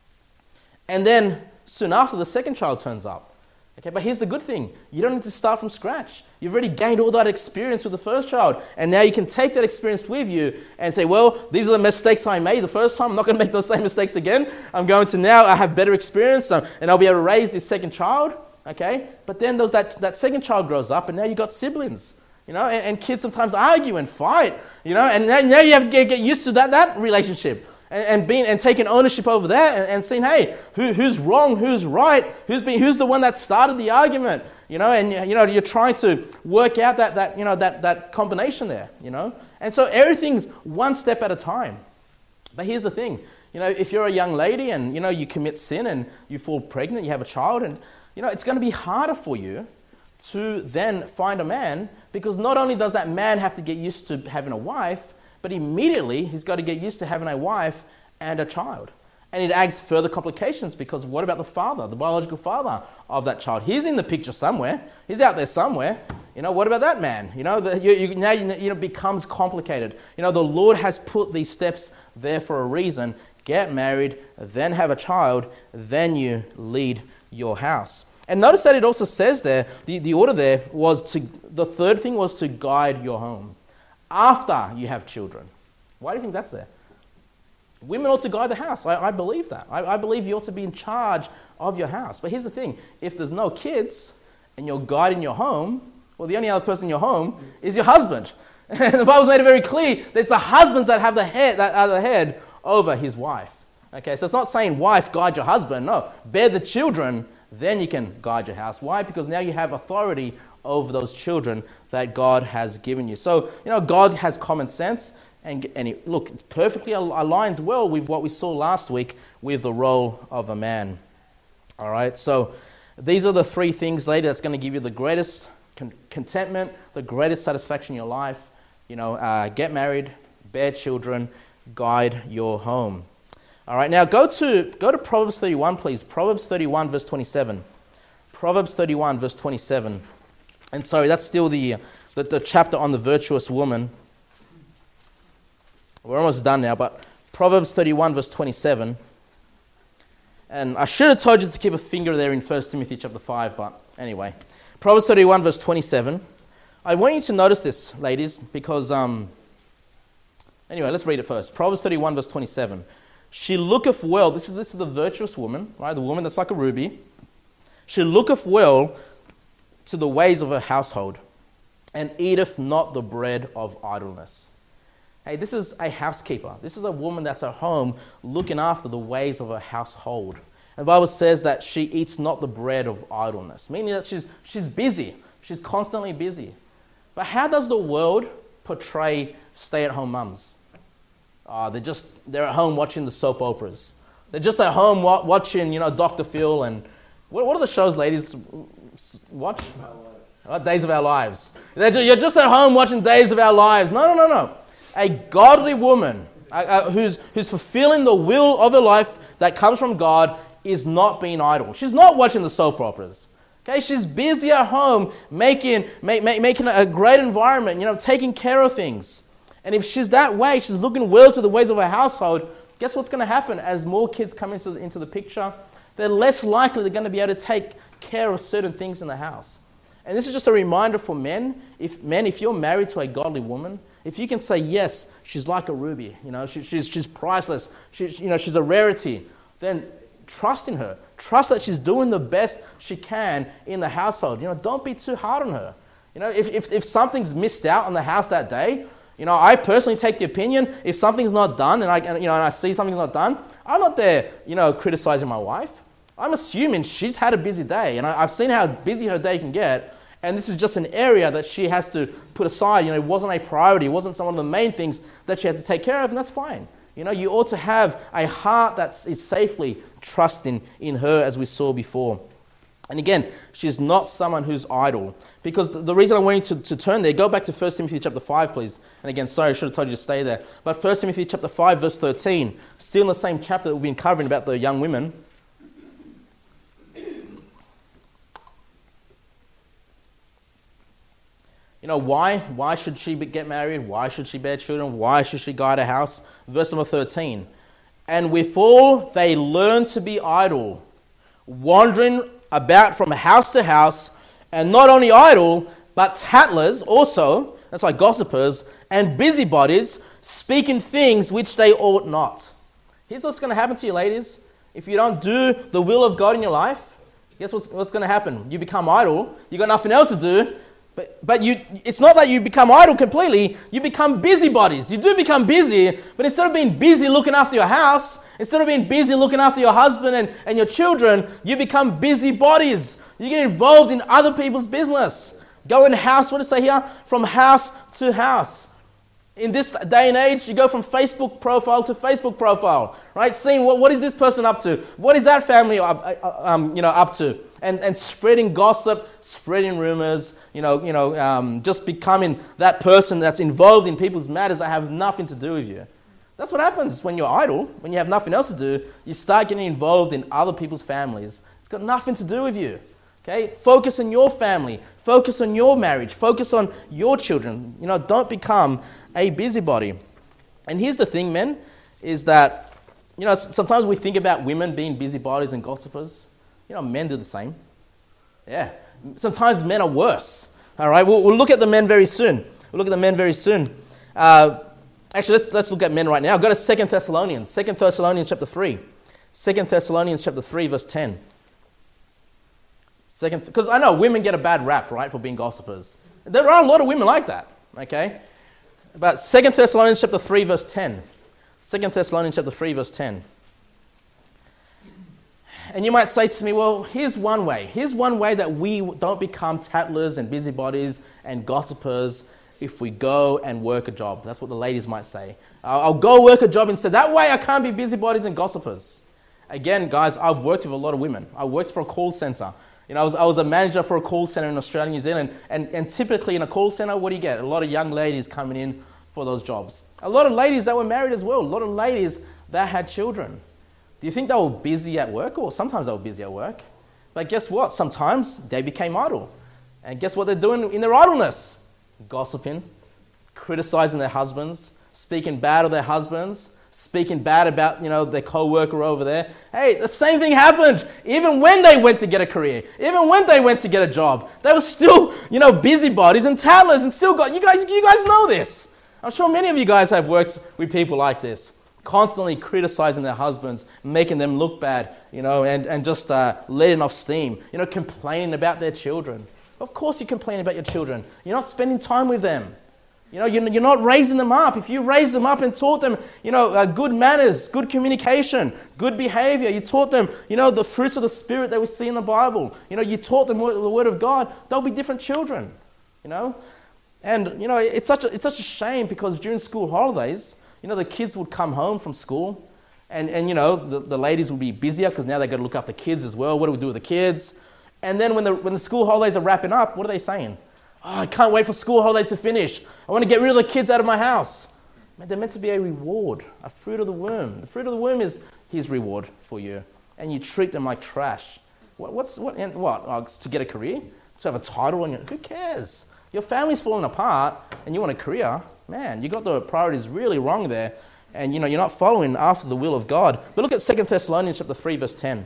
And then, soon after, the second child turns up. Okay, but here's the good thing. You don't need to start from scratch. You've already gained all that experience with the first child. And now you can take that experience with you and say, well, these are the mistakes I made the first time. I'm not going to make those same mistakes again. I'm going to now I have better experience, um, and I'll be able to raise this second child. Okay, but then those, that, that second child grows up, and now you've got siblings. You know, and, and kids sometimes argue and fight. You know, and now, now you have to get, get used to that, that relationship. And, and being and taking ownership over that, and, and saying, hey, who, who's wrong, who's right, who's been, who's the one that started the argument, you know, and you know you're trying to work out that that you know that that combination there, you know, and so everything's one step at a time. But here's the thing, you know, if you're a young lady and you know you commit sin and you fall pregnant, you have a child, and you know it's going to be harder for you to then find a man, because not only does that man have to get used to having a wife, but immediately he's got to get used to having a wife and a child. And it adds further complications, because what about the father, the biological father of that child? He's in the picture somewhere. He's out there somewhere. You know, what about that man? You know, the, you, you, now you know, it becomes complicated. You know, the Lord has put these steps there for a reason. Get married, then have a child, then you lead your house. And notice that it also says there, the, the order there was to, the third thing was to guide your home after you have children. Why do you think that's there? Women ought to guide the house. I, I believe that. I, I believe you ought to be in charge of your house. But here's the thing. If there's no kids and you're guiding your home, well, the only other person in your home is your husband. And the Bible's made it very clear that it's the husbands that have the head, that are the head over his wife. Okay, so it's not saying, wife, guide your husband. No, bear the children, then you can guide your house. Why? Because now you have authority over those children that God has given you. So, you know, God has common sense, and, and it, look, it perfectly aligns well with what we saw last week with the role of a man. All right, so these are the three things, lady, that's going to give you the greatest con- contentment, the greatest satisfaction in your life. You know, uh, get married, bear children, guide your home. All right, now go to go to Proverbs thirty-one, please. Proverbs thirty-one, verse twenty-seven. Proverbs thirty-one, verse twenty-seven. And sorry, that's still the, the the chapter on the virtuous woman. We're almost done now, but Proverbs thirty-one, verse twenty-seven. And I should have told you to keep a finger there in First Timothy chapter five, but anyway. Proverbs thirty-one, verse twenty-seven. I want you to notice this, ladies, because, um, anyway, let's read it first. Proverbs thirty-one, verse twenty-seven. She looketh well, this is, this is the virtuous woman, right? The woman that's like a ruby. She looketh well to the ways of her household, and eateth not the bread of idleness. Hey, this is a housekeeper. This is a woman that's at home looking after the ways of her household. And the Bible says that she eats not the bread of idleness, meaning that she's she's busy. She's constantly busy. But how does the world portray stay-at-home mums? Uh, they're just they're at home watching the soap operas. They're just at home wa- watching, you know, Doctor Phil and what, what are the shows, ladies? Watch uh, Days of Our Lives. They're just, you're just at home watching Days of Our Lives. No, no, no, no. A godly woman uh, uh, who's who's fulfilling the will of her life that comes from God is not being idle. She's not watching the soap operas. Okay, she's busy at home making make, make, making a great environment. You know, taking care of things. And if she's that way, she's looking well to the ways of her household, guess what's going to happen as more kids come into the, into the picture? They're less likely they're going to be able to take care of certain things in the house. And this is just a reminder for men. If men, if you're married to a godly woman, if you can say, yes, she's like a ruby, you know, she, she's she's priceless, she's, you know, she's a rarity, then trust in her. Trust that she's doing the best she can in the household. You know, don't be too hard on her. You know, if if, if something's missed out on the house that day, you know, I personally take the opinion, if something's not done and I, you know, and I see something's not done, I'm not there, you know, criticizing my wife. I'm assuming she's had a busy day, and I, I've seen how busy her day can get, and this is just an area that she has to put aside. You know, it wasn't a priority, it wasn't some of the main things that she had to take care of, and that's fine. You know, you ought to have a heart that is safely trusting in her, as we saw before. And again, she's not someone who's idle. Because the, the reason I want you to, to turn there, go back to First Timothy chapter five, please. And again, sorry, I should have told you to stay there. But First Timothy chapter five, verse thirteen, still in the same chapter that we've been covering about the young women. You know, why? Why should she be, get married? Why should she bear children? Why should she guide a house? Verse number thirteen. And withal they learn to be idle, wandering about from house to house, and not only idle, but tattlers also, that's like gossipers, and busybodies, speaking things which they ought not. Here's what's going to happen to you, ladies. If you don't do the will of God in your life, guess what's, what's going to happen? You become idle, you got nothing else to do, but, but you, it's not that you become idle completely, you become busybodies. You do become busy, but instead of being busy looking after your house, instead of being busy looking after your husband and, and your children, you become busybodies. You get involved in other people's business. Go in house, what does it say here? From house to house. In this day and age, you go from Facebook profile to Facebook profile, right? Seeing what, what is this person up to? What is that family up, um, you know, up to? And, and spreading gossip, spreading rumors, you know, you know, um, just becoming that person that's involved in people's matters that have nothing to do with you. That's what happens when you're idle, when you have nothing else to do. You start getting involved in other people's families. It's got nothing to do with you. Okay? Focus on your family. Focus on your marriage. Focus on your children. You know, don't become a busybody. And here's the thing, men, is that, you know, sometimes we think about women being busybodies and gossipers. You know, men do the same. Yeah. Sometimes men are worse. All right? We'll, we'll look at the men very soon. We'll look at the men very soon. Uh, Actually, let's let's look at men right now. Go to Second Thessalonians. Second Thessalonians chapter three. Second Thessalonians chapter three, verse ten. Second, because I know women get a bad rap, right, for being gossipers. There are a lot of women like that, okay? But Second Thessalonians chapter three, verse ten. Second Thessalonians chapter three, verse ten. And you might say to me, well, here's one way. Here's one way that we don't become tattlers and busybodies and gossipers if we go and work a job. That's what the ladies might say. I'll, I'll go work a job instead. That way I can't be busybodies and gossipers. Again, guys, I've worked with a lot of women. I worked for a call center. You know, I was, I was a manager for a call center in Australia, New Zealand. And, and typically in a call center, what do you get? A lot of young ladies coming in for those jobs. A lot of ladies that were married as well. A lot of ladies that had children. Do you think they were busy at work? Or sometimes they were busy at work. But guess what? Sometimes they became idle. And guess what they're doing in their idleness? Gossiping, criticizing their husbands, speaking bad of their husbands, speaking bad about, you know, their co-worker over there. Hey, the same thing happened. Even when they went to get a career, even when they went to get a job, they were still, you know, busybodies and tattlers and still got, you guys, you guys know this. I'm sure many of you guys have worked with people like this, constantly criticizing their husbands, making them look bad, you know, and, and just uh, letting off steam, you know, complaining about their children. Of course you complain about your children. You're not spending time with them. You know, you're, you're not raising them up. If you raised them up and taught them, you know, uh, good manners, good communication, good behavior, you taught them, you know, the fruits of the Spirit that we see in the Bible, you know, you taught them the Word of God, they'll be different children, you know. And, you know, it's such a, it's such a shame because during school holidays, you know, the kids would come home from school and, and you know, the, the ladies would be busier because now they've got to look after kids as well. What do we do with the kids? And then when the when the school holidays are wrapping up, what are they saying? Oh, I can't wait for school holidays to finish. I want to get rid of the kids out of my house. Man, they're meant to be a reward, a fruit of the womb. The fruit of the womb is His reward for you. And you treat them like trash. What, what's what? And what? Oh, to get a career? To have a title? And who cares? Your family's falling apart and you want a career. Man, you got the priorities really wrong there. And you know, you're not following after the will of God. But look at Second Thessalonians chapter three, verse ten.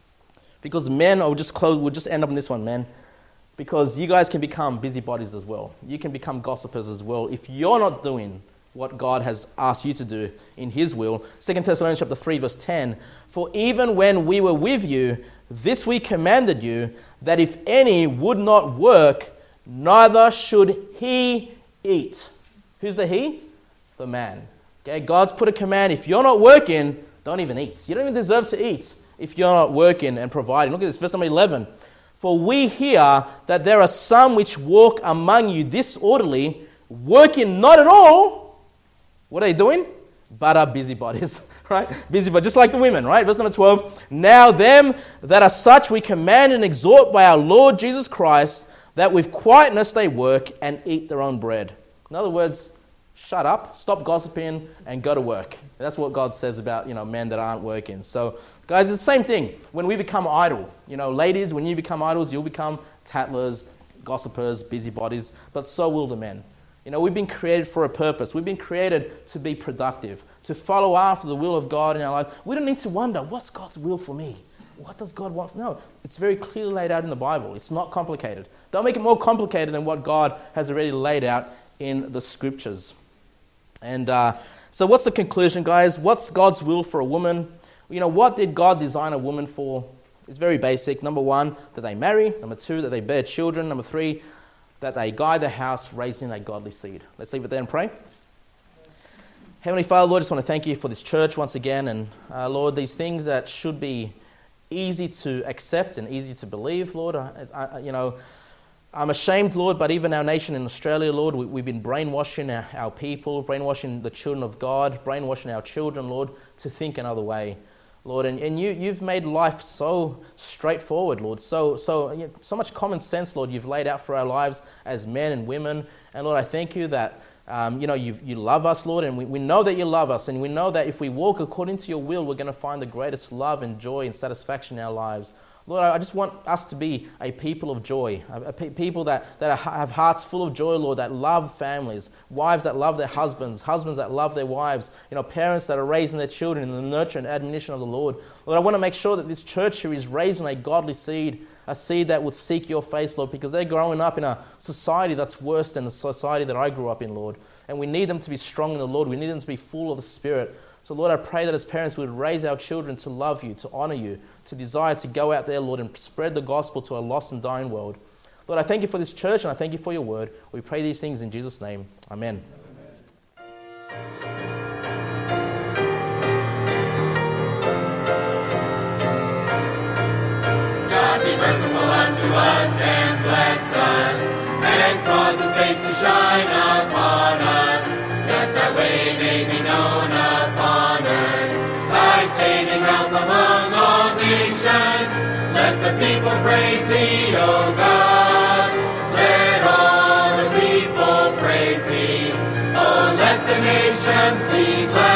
Because men, I'll just close, we'll just end up in this one, men. Because you guys can become busybodies as well. You can become gossipers as well if you're not doing what God has asked you to do in His will. Second Thessalonians chapter three, verse ten. For even when we were with you, this we commanded you, that if any would not work, neither should he eat. Who's the he? The man. Okay, God's put a command. If you're not working, don't even eat. You don't even deserve to eat if you're not working and providing. Look at this, verse number eleven. For we hear that there are some which walk among you disorderly, working not at all. What are they doing? But are busybodies. right? Busy, but just like the women, right? Verse number twelve. Now them that are such we command and exhort by our Lord Jesus Christ, that with quietness they work and eat their own bread. In other words, shut up, stop gossiping, and go to work. That's what God says about, you know, men that aren't working. So, guys, it's the same thing. When we become idle, you know, ladies, when you become idols, you'll become tattlers, gossipers, busybodies, but so will the men. You know, we've been created for a purpose. We've been created to be productive, to follow after the will of God in our life. We don't need to wonder, what's God's will for me? What does God want? No, it's very clearly laid out in the Bible. It's not complicated. Don't make it more complicated than what God has already laid out in the Scriptures. And uh, so what's the conclusion, guys? What's God's will for a woman? You know, what did God design a woman for? It's very basic. Number one, that they marry. Number two, that they bear children. Number three, that they guide the house, raising a godly seed. Let's leave it there and pray. Heavenly Father, Lord, I just want to thank you for this church once again. And uh, Lord, these things that should be easy to accept and easy to believe, Lord. I, I, you know, I'm ashamed, Lord, but even our nation in Australia, Lord, we, we've been brainwashing our, our people, brainwashing the children of God, brainwashing our children, Lord, to think another way, Lord. And, and you, you've made life so straightforward, Lord, so so you know, so much common sense, Lord, you've laid out for our lives as men and women. And Lord, I thank you that Um, you know, you you love us, Lord, and we, we know that you love us, and we know that if we walk according to your will, we're going to find the greatest love and joy and satisfaction in our lives. Lord, I just want us to be a people of joy, a, a pe- people that, that are, have hearts full of joy, Lord, that love families, wives that love their husbands, husbands that love their wives, you know, parents that are raising their children in the nurture and admonition of the Lord. Lord, I want to make sure that this church here is raising a godly seed, a seed that would seek your face, Lord, because they're growing up in a society that's worse than the society that I grew up in, Lord. And we need them to be strong in the Lord. We need them to be full of the Spirit. So, Lord, I pray that as parents we would raise our children to love you, to honor you, to desire to go out there, Lord, and spread the gospel to a lost and dying world. Lord, I thank you for this church, and I thank you for your word. We pray these things in Jesus' name. Amen. God be merciful unto us and bless us, and cause his face to shine upon us, that thy way may be known upon earth. Thy saving health among all nations, let the people praise thee, O God. Let all the people praise thee, oh, let the nations be glad.